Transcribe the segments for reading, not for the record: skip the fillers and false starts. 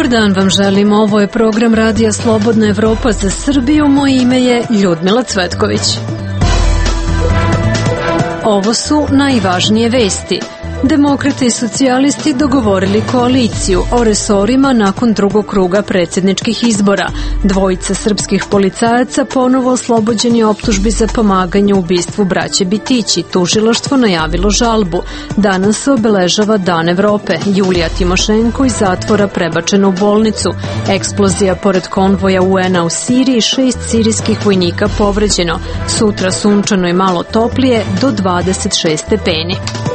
dan vam želim, ovo je program Radija Slobodna Evropa za Srbiju, moje ime je Ljudmila Cvetković. Ovo su najvažnije vesti. Demokrate i socijalisti dogovorili koaliciju o resorima nakon drugog kruga predsjedničkih izbora. Dvojica srpskih policajaca ponovo oslobođeni optužbi za pomaganje u ubistvu braće Bitići. Tužilaštvo najavilo žalbu. Danas se obeležava Dan Evrope. Julija Timošenko iz zatvora prebačena u bolnicu. Eksplozija pored konvoja UN-a u Siriji, 6 sirijskih vojnika povređeno. Sutra sunčano i malo toplije do 26 stepeni.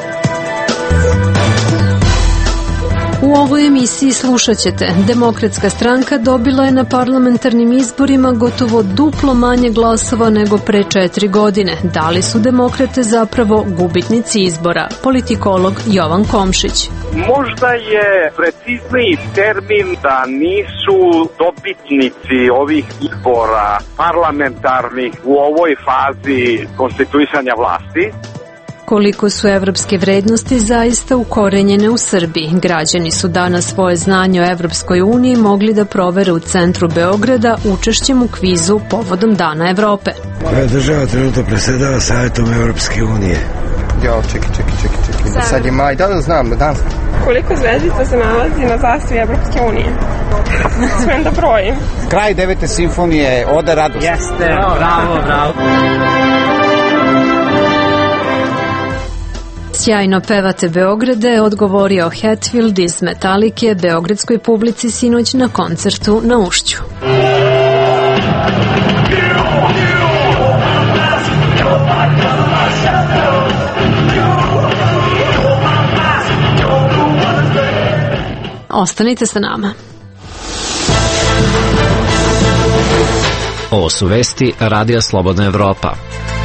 U ovoj emisiji slušat ćete: Demokratska stranka dobila je na parlamentarnim izborima gotovo duplo manje glasova nego pre 4 godine. Da li su demokrate zapravo gubitnici izbora? Politikolog Jovan Komšić. Možda je precizniji termin da nisu dobitnici ovih izbora parlamentarnih u ovoj fazi konstituisanja vlasti. Koliko su evropske vrednosti zaista ukorenjene u Srbiji? Građani su danas svoje znanje o Evropskoj uniji mogli da provere u centru Beograda učešćem u kvizu povodom Dana Evrope. Koja država trenutno predsjedava Savjetom Evropske unije? Jo, čekaj. Sad je maj, da znam, na dan. Koliko zvezdica se nalazi na zastavi Evropske unije? Smem da brojim. Kraj 9. simfonije, Oda radosti. Jeste, bravo. Sjajno pevate Beograde, je odgovorio Hetfield iz Metalike beogradskoj publici sinoć na koncertu na Ušću. Ostanite sa nama. Ovo su vesti Radija Slobodna Evropa.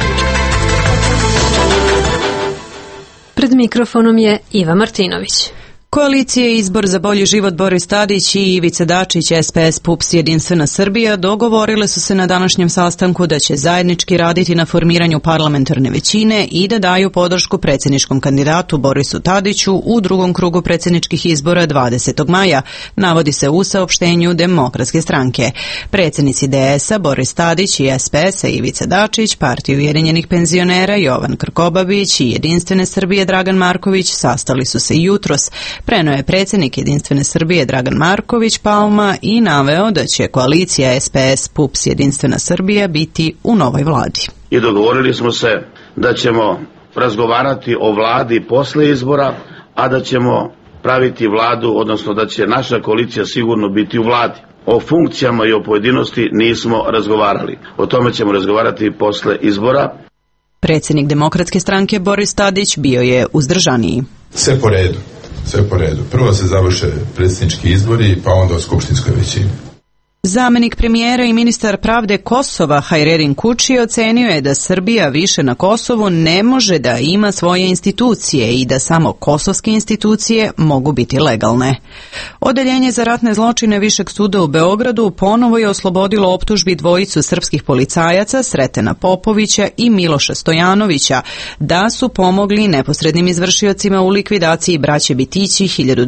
Pred mikrofonom je Iva Martinović. Koalicije Izbor za bolji život Boris Tadić i Ivica Dačić, SPS, PUPS, Jedinstvena Srbija dogovorile su se na današnjem sastanku da će zajednički raditi na formiranju parlamentarne većine i da daju podršku predsjedničkom kandidatu Borisu Tadiću u drugom krugu predsjedničkih izbora 20. maja, navodi se u saopštenju Demokratske stranke. Predsjednici DS-a Boris Tadić i SPS-a Ivica Dačić, Partiju ujedinjenih penzionera Jovan Krkobabić i Jedinstvene Srbije Dragan Marković sastali su se jutros. Preneo je predsjednik Jedinstvene Srbije Dragan Marković Palma i naveo da će koalicija SPS, PUPS, Jedinstvena Srbija biti u novoj vladi. I dogovorili smo se da ćemo razgovarati o vladi posle izbora, a da ćemo praviti vladu, odnosno da će naša koalicija sigurno biti u vladi. O funkcijama i o pojedinosti nismo razgovarali. O tome ćemo razgovarati posle izbora. Predsjednik Demokratske stranke Boris Tadić bio je uzdržaniji. Sve po redu. Prvo se završe predsjednički izbori, pa onda o skupštinskoj većini. Zamenik premijera i ministar pravde Kosova Hajrerin Kuči ocenio je da Srbija više na Kosovu ne može da ima svoje institucije i da samo kosovske institucije mogu biti legalne. Odeljenje za ratne zločine Višeg suda u Beogradu ponovo je oslobodilo optužbi dvojicu srpskih policajaca Sretena Popovića i Miloša Stojanovića da su pomogli neposrednim izvršiocima u likvidaciji braće Bitići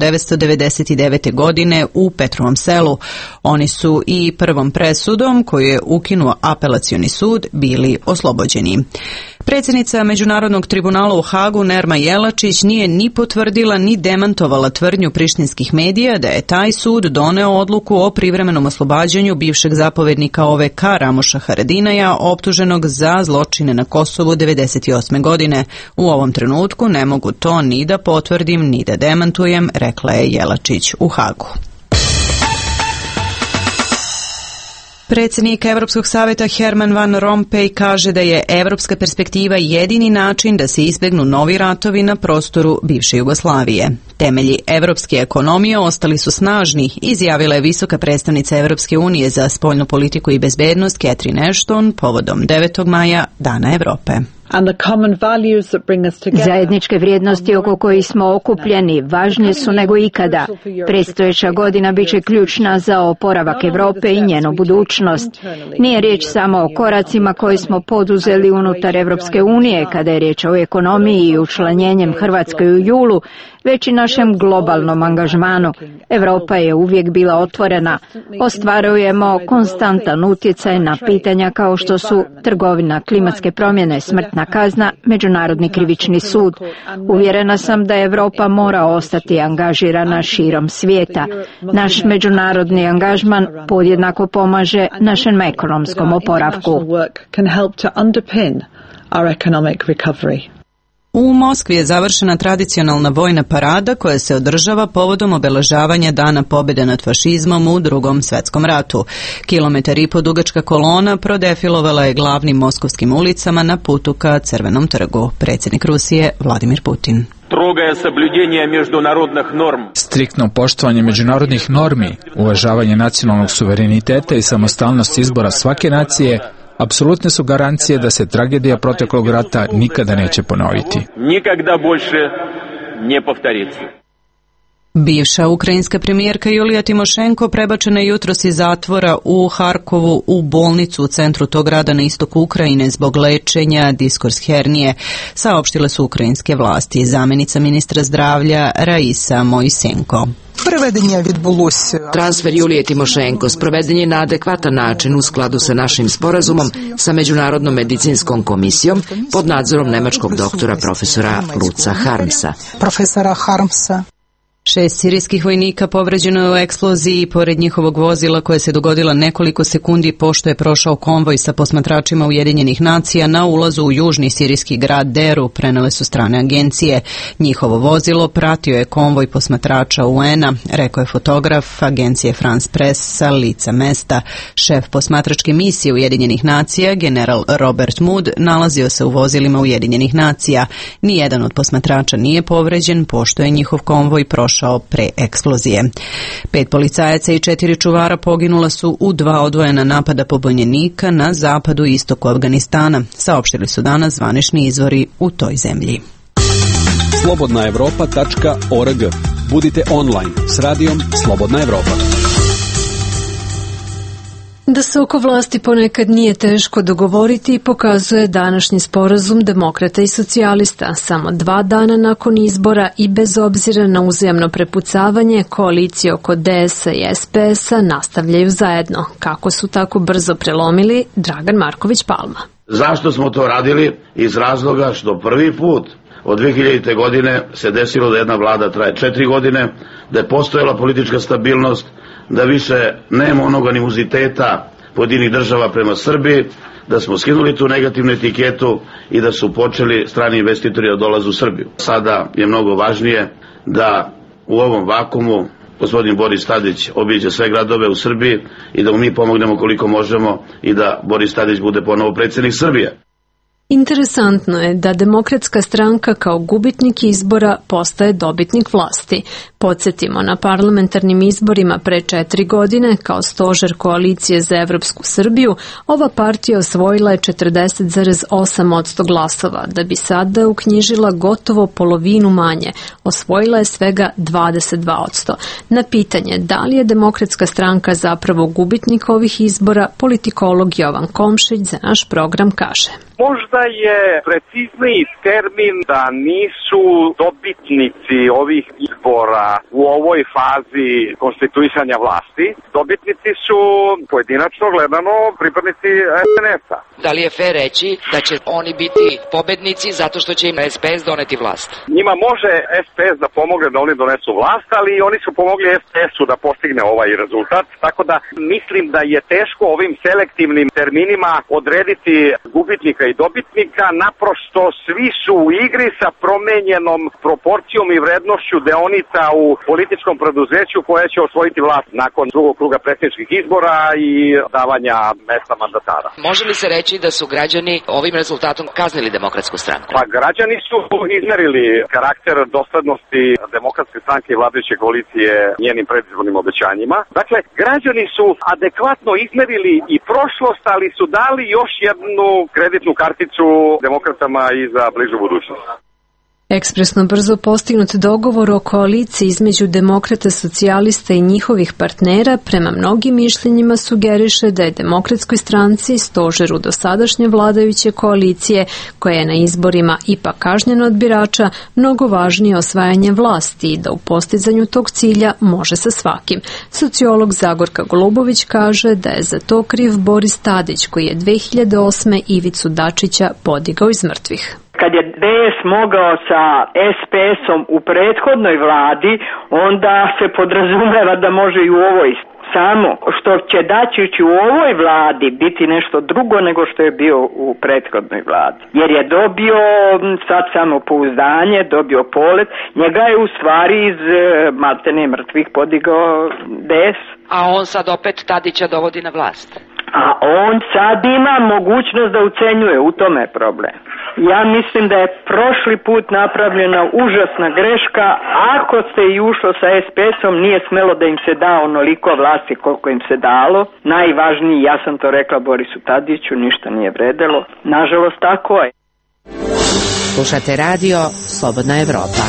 1999. godine u Petrovom Selu. Oni su i prvom presudom koju je ukinuo apelacioni sud bili oslobođeni. Predsjednica Međunarodnog tribunala u Hagu Nerma Jelačić nije ni potvrdila ni demantovala tvrdnju prištinskih medija da je taj sud doneo odluku o privremenom oslobađanju bivšeg zapovednika OVK Ramoša Haradinaja optuženog za zločine na Kosovu 1998. godine. U ovom trenutku ne mogu to ni da potvrdim ni da demantujem, rekla je Jelačić u Hagu. Predsjednik Evropskog savjeta Herman Van Rompuy kaže da je evropska perspektiva jedini način da se izbjegnu novi ratovi na prostoru bivše Jugoslavije. Temelji evropske ekonomije ostali su snažni, izjavila je visoka predstavnica Evropske unije za spoljnu politiku i bezbednost Catherine Ashton povodom 9. maja Dana Evrope. Zajedničke vrijednosti oko kojih smo okupljeni važnije su nego ikada. Predstojeća godina biće ključna za oporavak Europe i njenu budućnost. Nije riječ samo o koracima koje smo poduzeli unutar Europske unije kada je riječ o ekonomiji i učlanjenjem Hrvatske u julu, već i našem globalnom angažmanu. Europa je uvijek bila otvorena. Ostvarujemo konstantan utjecaj na pitanja kao što su trgovina, klimatske promjene, smrtna kazna, Međunarodni krivični sud. Uvjerena sam da Europa mora ostati angažirana širom svijeta. Naš međunarodni angažman podjednako pomaže našem ekonomskom oporavku. U Moskvi je završena tradicionalna vojna parada koja se održava povodom obeležavanja Dana pobjede nad fašizmom u Drugom svjetskom ratu. 1,5 km dugačka kolona prodefilovala je glavnim moskovskim ulicama na putu ka Crvenom trgu. Predsjednik Rusije Vladimir Putin. Striktno poštovanje međunarodnih normi, uvažavanje nacionalnog suvereniteta i samostalnost izbora svake nacije apsolutne su garancije da se tragedija proteklog rata nikada neće ponoviti. Bivša ukrajinska premijerka Julija Timošenko prebačena je jutros iz zatvora u Harkovu u bolnicu u centru tog grada na istoku Ukrajine zbog lečenja diskurs hernije, saopštile su ukrajinske vlasti. Zamjenica ministra zdravlja Raisa Mojsenko. Transfer Julije Timošenko sproveden je na adekvatan način u skladu sa našim sporazumom sa Međunarodnom medicinskom komisijom pod nadzorom nemačkog doktora profesora Luca Harmsa. 6 sirijskih vojnika povređeno je u eksploziji pored njihovog vozila koje se dogodila nekoliko sekundi pošto je prošao konvoj sa posmatračima Ujedinjenih nacija na ulazu u južni sirijski grad Deru, prenele su strane agencije. Njihovo vozilo pratio je konvoj posmatrača UN-a, rekao je fotograf agencije France Press sa lica mesta. Šef posmatračke misije Ujedinjenih nacija, general Robert Mood, nalazio se u vozilima Ujedinjenih nacija. Nijedan od posmatrača nije povređen pošto je njihov konvoj prošao pre eksplozije. 5 policajaca i 4 čuvara poginula su u 2 odvojena napada pobunjenika na zapadu i istoku Afganistana, saopštili su danas zvanični izvori u toj zemlji. slobodnaevropa.org. Budite online s radijom Slobodna Evropa. Da se oko vlasti ponekad nije teško dogovoriti pokazuje današnji sporazum demokrata i socijalista. Samo 2 dana nakon izbora i bez obzira na uzajamno prepucavanje, koalicije oko DS-a i SPS-a nastavljaju zajedno. Kako su tako brzo prelomili, Dragan Marković Palma. Zašto smo to radili? Iz razloga što prvi put od 2000. godine se desilo da jedna vlada traje 4 godine, da je postojala politička stabilnost, da više nema onog animoziteta pojedinih država prema Srbiji, da smo skinuli tu negativnu etiketu i da su počeli strani investitori da dolaze u Srbiju. Sada je mnogo važnije da u ovom vakumu gospodin Boris Tadić obiđe sve gradove u Srbiji i da mu mi pomognemo koliko možemo i da Boris Tadić bude ponovo predsjednik Srbije. Interesantno je da Demokratska stranka kao gubitnik izbora postaje dobitnik vlasti. Podsjetimo, na parlamentarnim izborima pre 4 godine, kao stožer koalicije za Evropsku Srbiju, ova partija osvojila je 40,8% glasova, da bi sada uknjižila gotovo polovinu manje. Osvojila je svega 22%. Na pitanje da li je Demokratska stranka zapravo gubitnik ovih izbora, politikolog Jovan Komšić za naš program kaže. Možda je precizniji termin da nisu dobitnici ovih izbora u ovoj fazi konstituisanja vlasti. Dobitnici su pojedinačno gledano pripadnici SNS-a. Da li je fair reći da će oni biti pobednici zato što će im SPS doneti vlast? Njima može SPS da pomogne da oni donesu vlast, ali oni su pomogli SPS-u da postigne ovaj rezultat. Tako da mislim da je teško ovim selektivnim terminima odrediti gubitnika i dobitnika, naprosto svi su u igri sa promenjenom proporcijom i vrednošću deonica u političkom preduzeću koje će osvojiti vlast nakon drugog kruga predsjedničkih izbora i davanja mesta mandatara. Može li se reći da su građani ovim rezultatom kaznili Demokratsku stranku? Pa građani su izmerili karakter doslednosti Demokratske stranke i vladajuće koalicije njenim predizbornim obećanjima. Dakle, građani su adekvatno izmerili i prošlost, ali su dali još jednu kreditnu vizitnu karticu demokratama i za bližu budućnost. Ekspresno brzo postignut dogovor o koaliciji između demokrata, socijalista i njihovih partnera prema mnogim mišljenjima sugeriše da je Demokratskoj stranci, stožeru dosadašnje vladajuće koalicije, koja je na izborima ipak kažnjena od birača, mnogo važnije osvajanje vlasti i da u postizanju tog cilja može sa svakim. Sociolog Zagorka Golubović kaže da je za to kriv Boris Tadić, koji je 2008. Ivicu Dačića podigao iz mrtvih. Kad je DS mogao sa SPS-om u prethodnoj vladi, onda se podrazumeva da može i u ovoj. Samo što će Dačić u ovoj vladi biti nešto drugo nego što je bio u prethodnoj vladi. Jer je dobio sad samopouzdanje, dobio polet, njega je u stvari iz maltene mrtvih podigao DS. A on sad opet Tadića dovodi na vlast. A on sad ima mogućnost da ucenjuje, u tome je problem. Ja mislim da je prošli put napravljena užasna greška. Ako se i ušlo sa SPS-om, nije smelo da im se da onoliko vlasti koliko im se dalo. Najvažniji, ja sam to rekla Borisu Tadiću, ništa nije vredelo. Nažalost, tako je. Slušate radio Slobodna Evropa.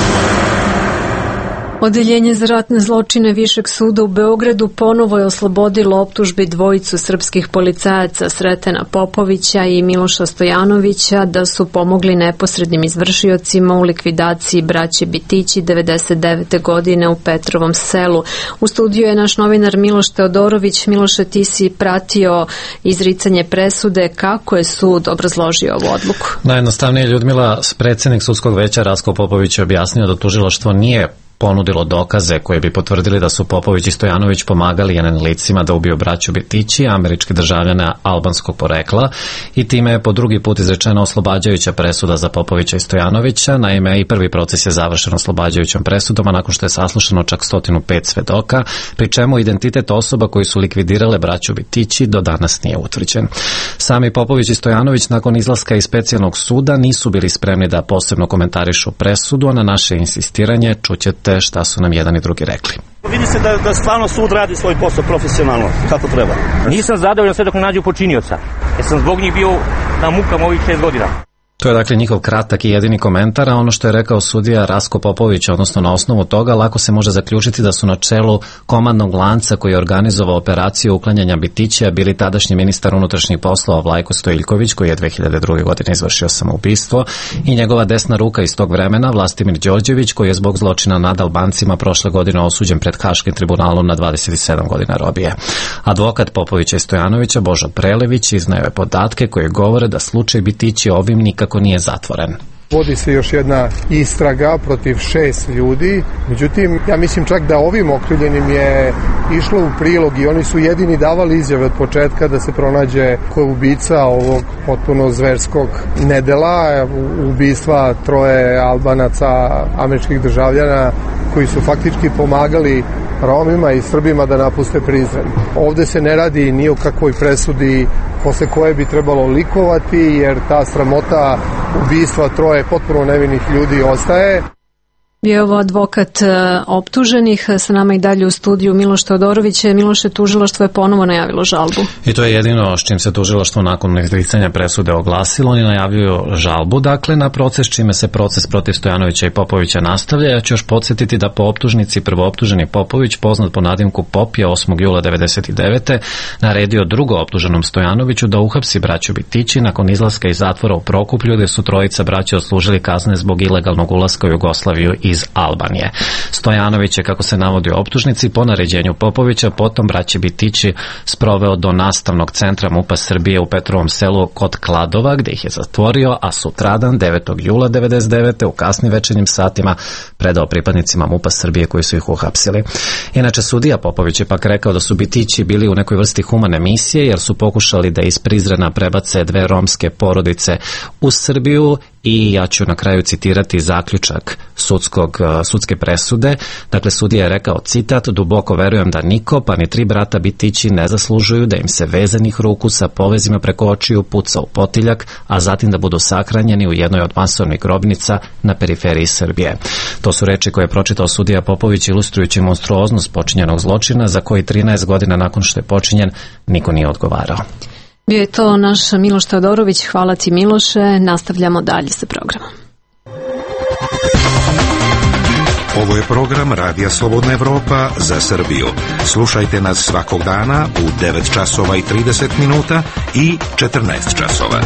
Odeljenje za ratne zločine Višeg suda u Beogradu ponovo je oslobodilo optužbi dvojicu srpskih policajaca Sretena Popovića i Miloša Stojanovića da su pomogli neposrednim izvršiocima u likvidaciji braće Bitići 99. godine u Petrovom selu. U studiju je naš novinar Miloš Teodorović. Miloše, ti si pratio izricanje presude. Kako je sud obrazložio ovu odluku? Najjednostavnije, Ljudmila, predsjednik sudskog veća Rasko Popović je objasnio da tužilaštvo nije ponudilo dokaze koje bi potvrdili da su Popović i Stojanović pomagali jenenim licima da ubiju braću Bitići, američki državljana albanskog porekla, i time je po drugi put izrečena oslobađajuća presuda za Popovića i Stojanovića. Naime, i prvi proces je završen oslobađajućom presudom, a nakon što je saslušano čak 105 svedoka, pri čemu identitet osoba koji su likvidirale braću Bitići do danas nije utvrđen. Sami Popović i Stojanović nakon izlaska iz specijalnog suda nisu bili spremni da posebno komentarišu presudu, a na naše insistiranje čućete šta su nam jedan i drugi rekli. Vidi se da stvarno sud radi svoj posao profesionalno, kako treba. Nisam zadovoljan sve dok ne nađu počinioca, jer sam zbog njih bio na mukama ovih 6 godina. To je dakle njihov kratak i jedini komentar, a ono što je rekao sudija Rasko Popović, odnosno na osnovu toga, lako se može zaključiti da su na čelu komandnog lanca koji je organizovao operaciju uklanjanja Bitića bili tadašnji ministar unutrašnjih poslova Vlajko Stojiljković, koji je 2002. godine izvršio samoubistvo, i njegova desna ruka iz tog vremena, Vlastimir Đorđević, koji je zbog zločina nad Albancima prošle godine osuđen pred Haškim tribunalom na 27 godina robije. Advokat Popovića i Stojanovića, Božo Prelević, iznao je podatke koje govore da slučaj Bitići ovim nikako nije zatvoren. Vodi se još jedna istraga protiv 6 ljudi, međutim, ja mislim čak da ovim okrivljenim je išlo u prilog i oni su jedini davali izjave od početka da se pronađe ko je ubica ovog potpuno zverskog nedela, ubistva 3 Albanaca, američkih državljana, koji su faktički pomagali Romima i Srbima da napuste Prizren. Ovde se ne radi ni o kakvoj presudi posle koje bi trebalo likovati, jer ta sramota ubistva 3 potpuno nevinih ljudi ostaje. Bio je ovo advokat optuženih. Sa nama i dalje u studiju Miloš Teodorović. Miloše, tužilaštvo je ponovo najavilo žalbu. I to je jedino s čim se tužilaštvo nakon izricanja presude oglasilo. Oni najavljuju žalbu, dakle, na proces, čime se proces protiv Stojanovića i Popovića nastavlja. Ja ću još podsjetiti da po optužnici prvooptuženi Popović, poznat po nadimku Pop, je 8. jula 1999. naredio drugo optuženom Stojanoviću da uhapsi braću Bitići nakon izlaska iz zatvora u Prokuplju, gde su trojica braća odslužili kazne zbog ilegalnog ulaska u Jugoslaviju iz Albanije. Stojanović je, kako se navodi u optužnici, po naređenju Popovića potom braće Bitići sproveo do nastavnog centra MUP-a Srbije u Petrovom selu kod Kladova, gde ih je zatvorio, a sutradan 9. jula 1999. u kasnim večernjim satima predao pripadnicima MUP-a Srbije koji su ih uhapsili. Inače, sudija Popović je pak rekao da su Bitići bili u nekoj vrsti humane misije, jer su pokušali da iz Prizrena prebace 2 romske porodice u Srbiju, i ja ću na kraju citirati zaključak sudske presude. Dakle, sudija je rekao, citat: "Duboko verujem da niko, pa ni 3 brata Bitići ne zaslužuju da im se vezanih ruku sa povezima preko očiju puca u potiljak, a zatim da budu sahranjeni u jednoj od masovnih grobnica na periferiji Srbije." To su reči koje je pročitao sudija Popović, ilustrujući monstruoznost počinjenog zločina, za koji 13 godina nakon što je počinjen niko nije odgovarao. Bio je to naš Miloš Teodorović. Hvala ti, Miloše. Nastavljamo dalje sa programom. Ovo je program Radija Slobodna Evropa za Srbiju. Slušajte nas svakog dana u 9 časova i 30 minuta i 14 časova.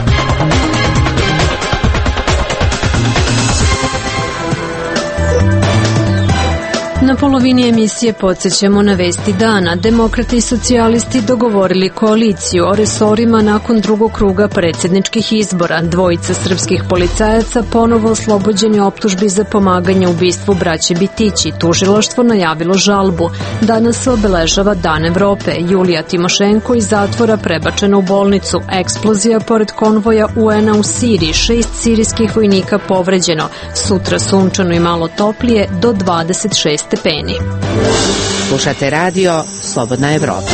Na polovini emisije podsjećamo na vesti dana. Demokrati i socijalisti dogovorili koaliciju o resorima nakon drugog kruga predsjedničkih izbora. Dvojica srpskih policajaca ponovo oslobođeni optužbi za pomaganje ubistvu braće Bitići. Tužilaštvo najavilo žalbu. Danas se obeležava Dan Evrope. Julija Timošenko iz zatvora prebačena u bolnicu. Eksplozija pored konvoja UN-a u Siriji. 6 sirijskih vojnika povređeno. Sutra sunčano i malo toplije do 26 stepeni. Slušate radio Slobodna Evropa.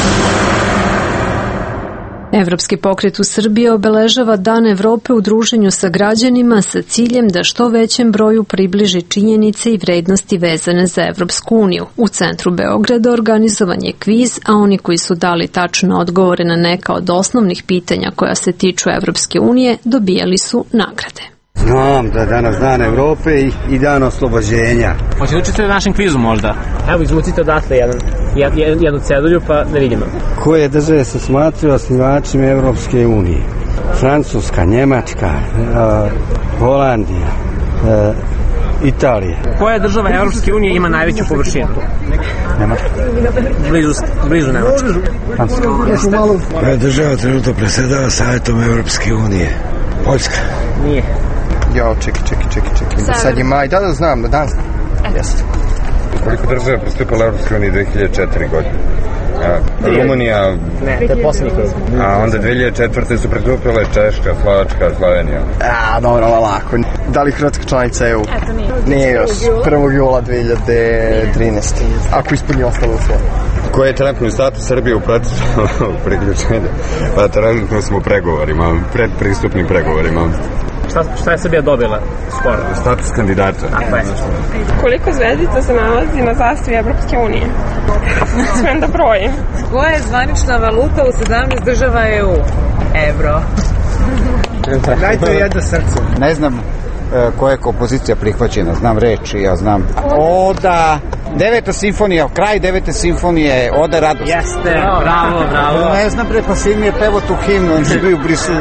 Evropski pokret u Srbiji obeležava Dan Evrope u druženju sa građanima sa ciljem da što većem broju približi činjenice i vrednosti vezane za Evropsku uniju. U centru Beograda organizovan je kviz, a oni koji su dali tačne odgovore na neka od osnovnih pitanja koja se tiču Evropske unije dobijali su nagrade. Znam da je danas Dan Evrope i Dan oslobođenja. Hoćete učiti na našem kvizu možda? Evo, izvucite odatle jednu cedulju pa da vidimo. Koje države se smatraju osnivačima Evropske unije? Francuska, Njemačka, Holandija, Italija. Koja država Evropske unije ima najveću površinu? Njemačka. Blizu Njemačka. Francuska. Koja država trenutno predsjedava Savjetom Evropske unije? Poljska. Nije. Jo, čeki. Sad je maj, da znam, Danska. Jeste. Koliko država pristupala Evropskoj uniji 2004 godine? Rumunija... Ne, to je posljednji krug. A onda 2004. su pristupile Češka, Slovačka, Slovenija. Dobro, lako. Da li Hrvatska članica EU? Eto, nije. Nije još. 1. jula 2013. Ako ispunji ostalo uslove. Koji je trenutni status Srbije u procesu priključenja? Pa trenutno smo u pregovorima, predpristupnim pregovorima. Šta je Srbija dobila skoro? Status kandidata. Tako je. Koliko zvezdica se nalazi na zastavi Evropske unije? Smijem da brojim. Koja je zvanična valuta u 17 država EU? Evro. Dajte jedno srce. Ne znam koja je kompozicija prihvaćena, znam reči, ja znam. Oda, 9. simfonija, kraj 9. simfonije, Oda radosti. Jeste, bravo. Ne znam, pa sin mi je pevo tu himnu, on će bio u Briselu.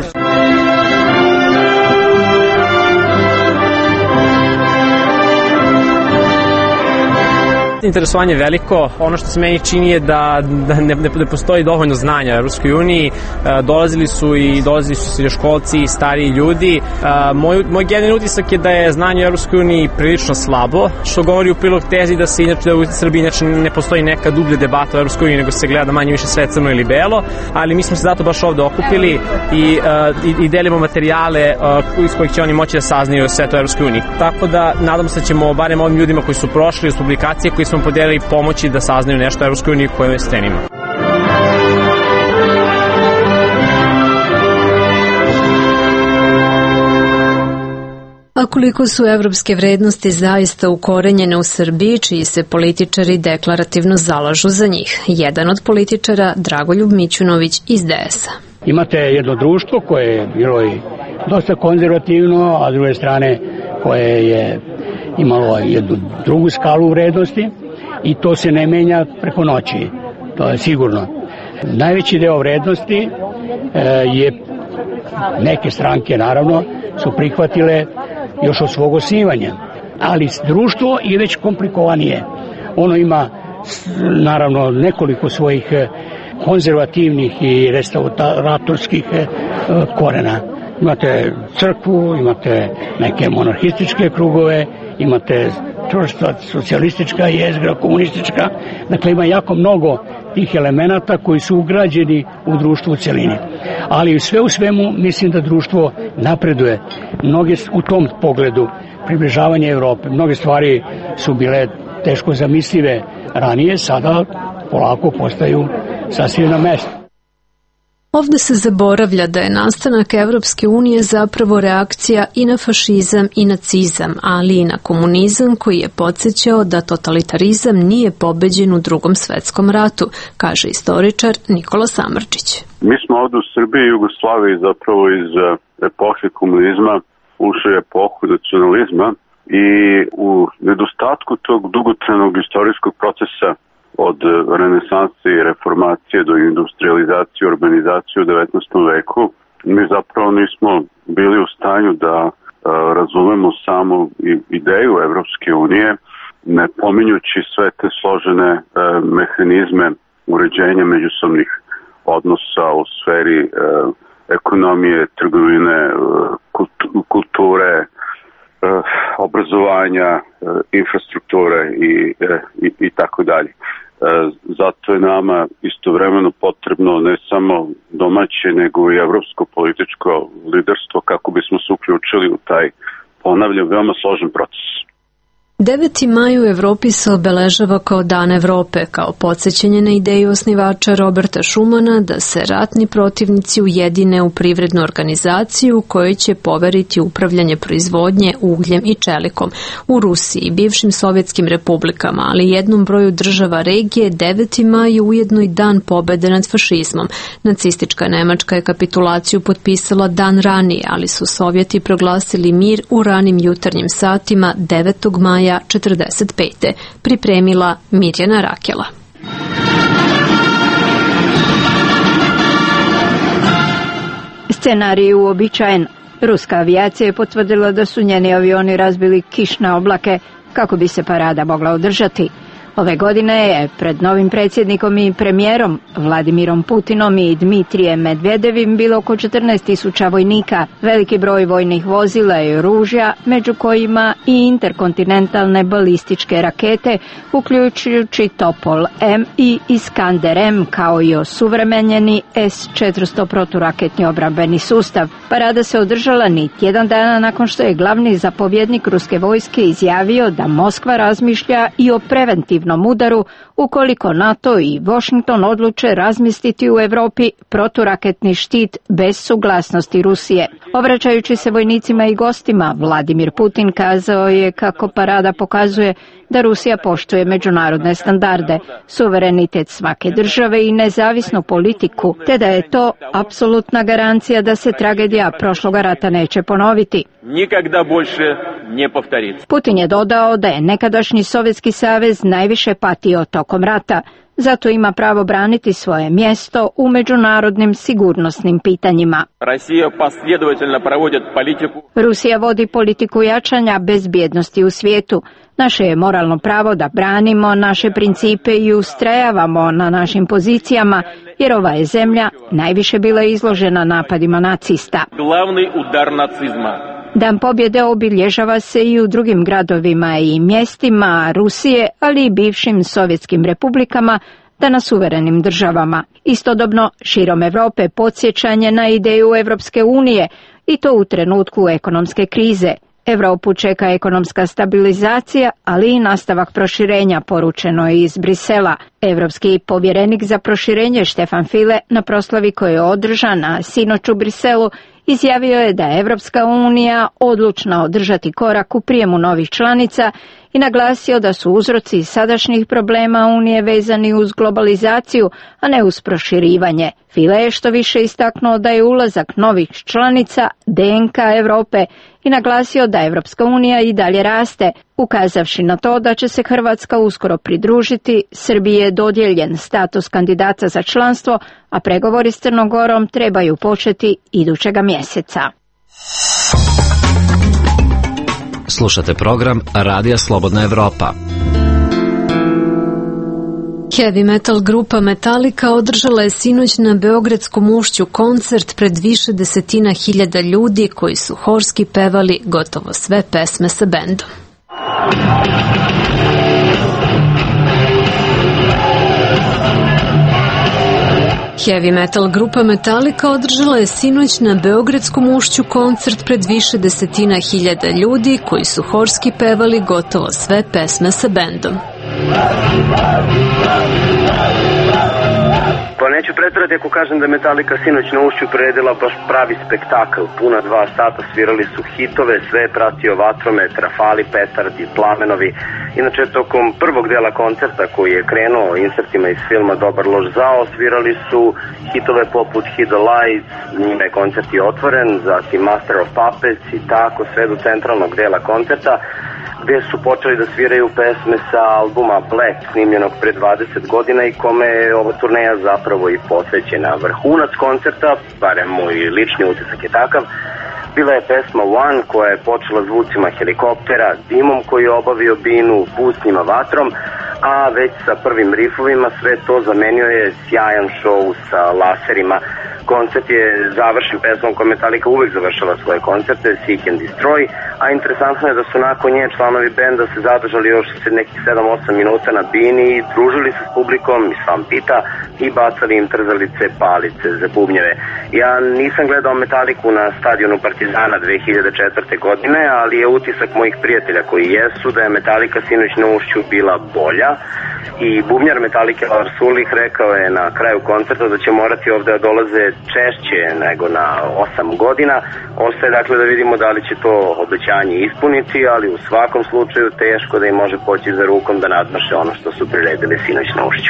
Interesovanje veliko. Ono što se meni čini je da ne postoji dovoljno znanja u Evropskoj uniji. Dolazili su srednjoškolci i stariji ljudi. Moj generalni utisak je da je znanje u Evropskoj uniji prilično slabo, što govori u prilog tezi da se inače u Srbiji inače ne postoji neka dublja debata u Evropskoj uniji, nego se gleda manje više sve crno ili belo, ali mi smo se zato baš ovde okupili i delimo materijale iz kojih će oni moći da saznaju sve to u Evropskoj uniji. Tako da nadam se da ćemo barem ovim ljudima koji su prošli uz publikacije koji smo podelili pomoći da saznaju nešto o Evropskoj uniji koje stenimo. A koliko su evropske vrednosti zaista ukorenjene u Srbiji, čiji se političari deklarativno zalažu za njih? Jedan od političara, Dragoljub Mićunović iz DS-a. Imate jedno društvo koje je bilo i dosta konzervativno, a s druge strane koje je imalo jednu drugu skalu vrednosti i to se ne menja preko noći, to je sigurno. Najveći deo vrednosti je neke stranke naravno su prihvatile još od svog osnivanja, ali društvo je već komplikovanije. Ono ima naravno nekoliko svojih konzervativnih i restauratorskih korena. Imate crkvu, imate neke monarhističke krugove, imate čvrsta socijalistička jezgra, komunistička, dakle ima jako mnogo tih elemenata koji su ugrađeni u društvu u celini. Ali sve u svemu mislim da društvo napreduje. Mnoge u tom pogledu približavanje Evrope, mnoge stvari su bile teško zamislive ranije, sada polako postaju sasvim na mestu. Ovde se zaboravlja da je nastanak Evropske unije zapravo reakcija i na fašizam i nacizam, ali i na komunizam koji je podsjećao da totalitarizam nije pobeđen u Drugom svetskom ratu, kaže istoričar Nikola Samardžić. Mi smo ovde u Srbiji i Jugoslaviji zapravo iz epohe komunizma ušli epohu nacionalizma i u nedostatku tog dugotrajnog istorijskog procesa od renesanse i reformacije do industrializacije, urbanizacije u 19. veku, mi zapravo nismo bili u stanju da razumemo samu ideju Evropske unije, ne pominjući sve te složene mehanizme uređenja međusobnih odnosa u sferi ekonomije, trgovine, kulture, obrazovanja, infrastrukture i tako dalje. Zato je nama istovremeno potrebno ne samo domaće nego i evropsko političko liderstvo kako bismo se uključili u taj, ponavljam, veoma složen proces. 9. maj u Evropi se obeležava kao Dan Evrope, kao podsjećanje na ideju osnivača Roberta Schumana da se ratni protivnici ujedine u privrednu organizaciju kojoj će poveriti upravljanje proizvodnje ugljem i čelikom. U Rusiji i bivšim sovjetskim republikama, ali jednom broju država regije, 9. maj je ujedno i dan pobede nad fašizmom. Nacistička Nemačka je kapitulaciju potpisala dan ranije, ali su Sovjeti proglasili mir u ranim jutarnjim satima 9. maja 1945. Pripremila Mirjana Rakela. Scenarij je uobičajen. Ruska avijacija je potvrdila da su njeni avioni razbili kišne oblake kako bi se parada mogla održati. Ove godine je pred novim predsjednikom i premijerom Vladimirom Putinom i Dmitrijem Medvedevim bilo oko 14.000 vojnika, veliki broj vojnih vozila i oružja, među kojima i interkontinentalne balističke rakete, uključujući Topol M i Iskander M, kao i osuvremenjeni S-400 proturaketni obrambeni sustav. Parada se održala ni tjedan dana nakon što je glavni zapovjednik ruske vojske izjavio da Moskva razmišlja i o preventivnom udaru ukoliko NATO i Washington odluče razmjestiti u Europi proturaketni štit bez suglasnosti Rusije. Obraćajući se vojnicima i gostima, Vladimir Putin kazao je kako parada pokazuje da Rusija poštuje međunarodne standarde, suverenitet svake države i nezavisnu politiku, te da je to apsolutna garancija da se tragedija prošloga rata neće ponoviti. Nikada больше не повторится. Putin je dodao da je nekadašnji Sovjetski savez najviše patio tokom rata, zato ima pravo braniti svoje mjesto u međunarodnim sigurnosnim pitanjima. Rusija vodi politiku jačanja bezbjednosti u svijetu. Naše je moralno pravo da branimo naše principe i ustrajavamo na našim pozicijama, jer ova je zemlja najviše bila izložena napadima nacista. Glavni udar nacizma. Dan pobjede obilježava se i u drugim gradovima i mjestima Rusije, ali i bivšim sovjetskim republikama, da na suverenim državama. Istodobno, širom Europe podsjećanje na ideju Evropske unije, i to u trenutku ekonomske krize. Europu čeka ekonomska stabilizacija, ali i nastavak proširenja, poručeno je iz Brisela. Evropski povjerenik za proširenje Štefan File na proslavi koja je održana sinoć u Briselu izjavio je da je Evropska unija odlučna održati korak u prijemu novih članica i naglasio da su uzroci sadašnjih problema Unije vezani uz globalizaciju, a ne uz proširivanje. File je što više istaknuo da je ulazak novih članica DNK Europe i naglasio da Evropska unija i dalje raste, ukazavši na to da će se Hrvatska uskoro pridružiti. Srbiji je dodijeljen status kandidata za članstvo, a pregovori s Crnom Gorom trebaju početi idućega mjeseca. Slušate program Radija Slobodna Evropa. Heavy metal grupa Metallica održala je sinoć na Beogradskom ušću koncert pred više desetina hiljada ljudi koji su horski pevali gotovo sve pesme sa bendom. Heavy metal grupa Metallica održala je sinoć na Beogradskom ušću koncert pred više desetina hiljada ljudi koji su horski pevali gotovo sve pesme sa bendom. Pa neću preterati ako kažem da Metallica sinoć na Ušću priredila baš pravi spektakl. Puna 2 sata svirali su hitove, sve je pratio vatromet, rafali, petardi, plamenovi. Inače, tokom prvog dela koncerta koji je krenuo insertima iz filma Dobar loš zao, svirali su hitove poput Hit the Lights, njime je koncert i otvoren, zatim Master of Puppets i tako sve do centralnog dela koncerta, gde su počeli da sviraju pesme sa albuma Black, snimljenog pre 20 godina i kome je ova turneja zapravo i posvećena. Vrhunac koncerta, barem moj lični utisak je takav, bila je pesma One koja je počela zvucima helikoptera, dimom koji je obavio binu, pusnjima, vatrom, a već sa prvim rifovima sve to zamenio je sjajan show sa laserima. Koncert je završen pesmom koja Metallica uvek završava svoje koncerte, Seek and Destroy, a interesantno je da su nakon nje članovi benda se zadržali još nekih 7-8 minuta na bini i družili se s publikom i sam pita i bacali im trzalice, palice za bubnjeve. Ja nisam gledao Metallicu na stadionu Partizana 2004. godine, ali je utisak mojih prijatelja koji jesu da je Metallica sinoć na Ušću bila bolja i bubnjar Metallica Lars Ulrich rekao je na kraju koncerta da će morati ovde da dolaze češće nego na 8 godina. Ostaje dakle da vidimo da li će to obećanje ispuniti, ali u svakom slučaju teško da im može poći za rukom da nadmaše ono što su priredili sinoć na Ušću.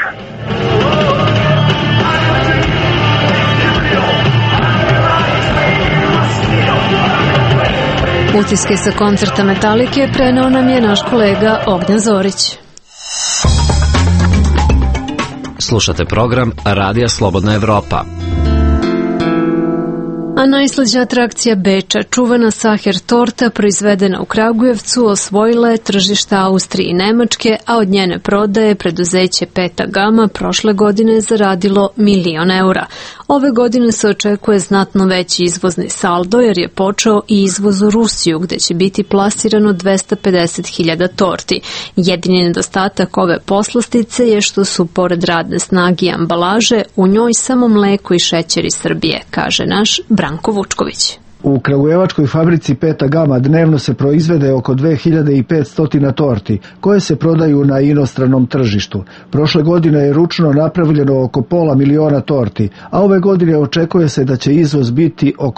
Utiske sa koncerta Metalike preneo nam je naš kolega Ognjen Zorić. Slušate program Radija Slobodna Evropa. A najslađa atrakcija Beča, čuvana Sacher torta proizvedena u Kragujevcu, osvojila je tržišta Austrije i Nemačke, a od njene prodaje preduzeće Peta Gama prošle godine je zaradilo 1.000.000 eura. Ove godine se očekuje znatno veći izvozni saldo jer je počeo i izvoz u Rusiju gde će biti plasirano 250.000 torti. Jedini nedostatak ove poslastice je što su pored radne snage i ambalaže u njoj samo mleko i šećer iz Srbije, kaže naš Branko Vučković. U kragujevačkoj fabrici Peta Gama dnevno se proizvede oko 2500 torti, koje se prodaju na inostranom tržištu. Prošle godine je ručno napravljeno oko 500.000 torti, a ove godine očekuje se da će izvoz biti oko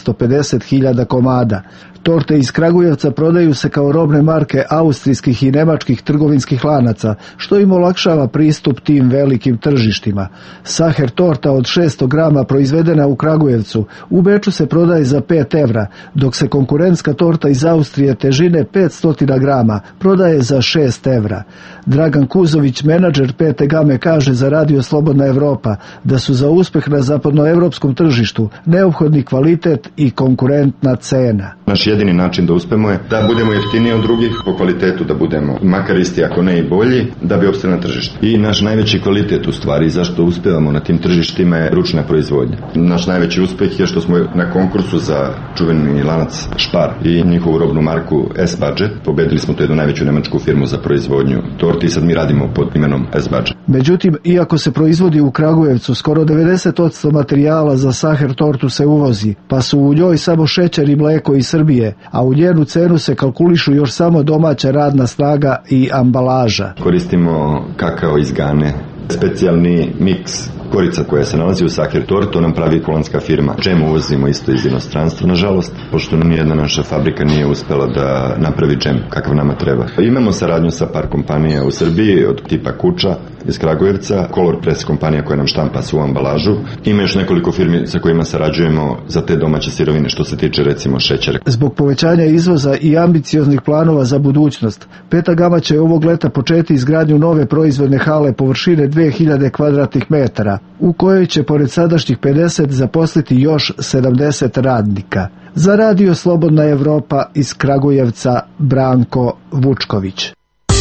750.000 komada. Torte iz Kragujevca prodaju se kao robne marke austrijskih i nemačkih trgovinskih lanaca, što im olakšava pristup tim velikim tržištima. Sacher torta od 600 grama proizvedena u Kragujevcu u Beču se prodaje za 5 evra, dok se konkurentska torta iz Austrije težine 500 grama prodaje za 6 evra. Dragan Kuzović, menadžer Pete Game, kaže za Radio Slobodna Evropa da su za uspeh na zapadnoevropskom tržištu neophodni kvalitet i konkurentna cena. Naš jedini način da uspemo je da budemo jeftiniji od drugih, po kvalitetu da budemo makar isti, ako ne i bolji, da bi opstali na tržištu. I naš najveći kvalitet u stvari, zašto uspevamo na tim tržištima, je ručna proizvodnja. Naš najveći uspeh je što smo na konkursu za čuveni lanac Spar i njihovu robnu marku S-Budget pobedili smo tu jednu najveću nemačku firmu za proizvodnju torti i sad mi radimo pod imenom S-Budget. Međutim, iako se proizvodi u Kragujevcu, skoro 90% materijala za Sacher tortu se uvozi, pa su u njoj samo šećer i mleko iz Srbije, a u njenu cenu se kalkulišu još samo domaća radna snaga i ambalaža. Koristimo kakao iz Gane, specijalni miks korica koja se nalazi u Sacher tortu, to nam pravi holandska firma. Džem uvozimo isto iz inostranstva, nažalost, pošto nijedna naša fabrika nije uspela da napravi džem kakav nama treba. Imamo saradnju sa par kompanija u Srbiji, od tipa Kuča iz Kragujevca, Color Press kompanija koja nam štampa svu ambalažu. Ima još nekoliko firmi sa kojima sarađujemo za te domaće sirovine što se tiče recimo šećera. Zbog povećanja izvoza i ambicioznih planova za budućnost, Peta Gama će ovog leta početi izgradnju nove proizvodne hale površine 2000 kvadratnih metara, u kojoj će pored sadašnjih 50 zaposliti još 70 radnika. Za Radio Slobodna Evropa iz Kragujevca, Branko Vučković.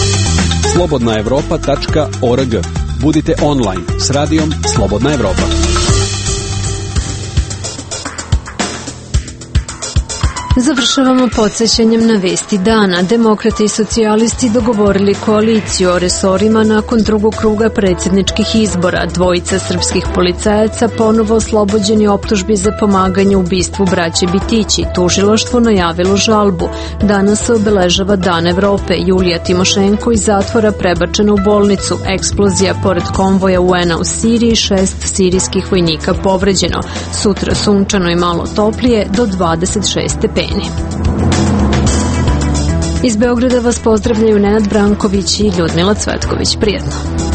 slobodnaevropa.org. Budite online s radijom Slobodna Evropa. Završavamo podsjećanjem na vesti dana. Demokrate i socijalisti dogovorili koaliciju o resorima nakon drugog kruga predsjedničkih izbora. Dvojica srpskih policajaca ponovo oslobođeni optužbi za pomaganje u ubistvu braće Bitići. Tužilaštvo najavilo žalbu. Danas se obeležava Dan Evrope. Julija Timošenko iz zatvora prebačena u bolnicu. Eksplozija pored konvoja UN-a u Siriji, 6 sirijskih vojnika povređeno. Sutra sunčano i malo toplije do 26 stepeni. Iz Beograda vas pozdravljaju Nenad Branković i Ljudmila Cvetković. Prijetno.